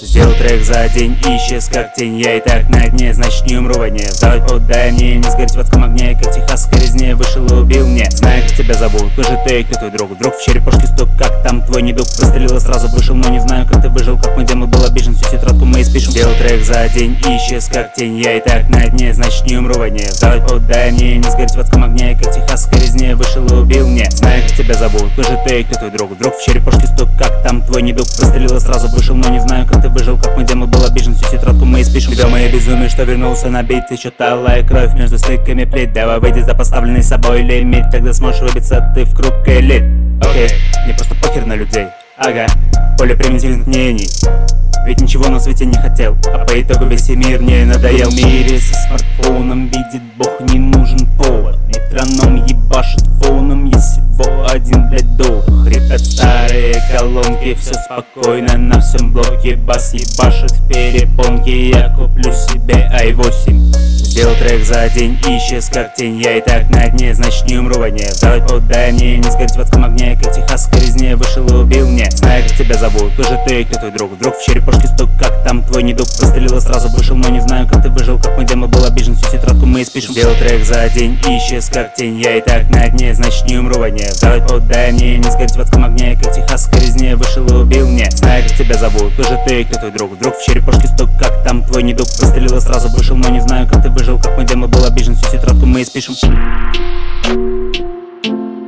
Сделал трек за день, исчез как тень. Я и так на дне, значит не умру во дне. Давай подай мне, не сгореть в адском огне, как техасской резне. Вышел и убил мне, знаю, как тебя зовут. Кто же ты, кто твой друг? Друг в черепушке стук, как там твой недуг? Выстрелил и сразу вышел, но не знаю, как ты выжил. Как мой демон был обижен, всю тетрадку мы испишем. Сделал трек за день, исчез как тень. Я и так на дне, значит не умру во дне. Давай подай мне, не сгореть в адском огне, как техасской резне. Вышел и убил мне, знаю, как тебя зовут. Кто же ты, кто твой друг? Друг в черепушке стук, как там твой недуг? Выстрелил и сразу вышел, но не знаю, как ты выжил. Как мой демон был обижен, всю тетрадку мы испишем. Ведомое безумие, что вернулся на бит. Ты чё-то лай кровь между стыками плит. Давай выйди за поставленный собой лимит, тогда сможешь выбиться ты в круг элит. Окей, мне просто похер на людей. Ага, поле примитивных мнений. Ведь ничего на свете не хотел, а по итогу весь мир мне надоел. В мире со смартфоном видит Бог, не нужен повод. Метроном ебашит фоном, есть всего один, блядь, дух. Хрипят старые колонки, все спокойно на всем блоке. Бас ебашит в перепонке, я куплю себе i8. Сделал трек за день, исчез как тень. Я и так на дне, значит не умру во дне. Давай подай мне, не сгореть в адском огне, как техасской резне. Вышел и убил мне, знаю, как тебя зовут. Кто же ты, кто твой друг? Друг в черепушке стук, как там твой недуг? Выстрелил и сразу вышел, но не знаю, как ты выжил. Как мой демон был обижен, всю тетрадку мы испишем. Сделал трек за день, исчез как тень. Я и так на дне, значит не умру во дне. Давай подай мне, не сгореть в адском огне, как техасской резне. Вышел и убил мне, знаю, как тебя зовут. Кто же ты, кто твой друг? Друг в черепушке стук, как там твой недуг? Выстрелил и сразу вышел, но не знаю, как ты выжил. Как мой демон был обижен, всю тетрадку мы испишем.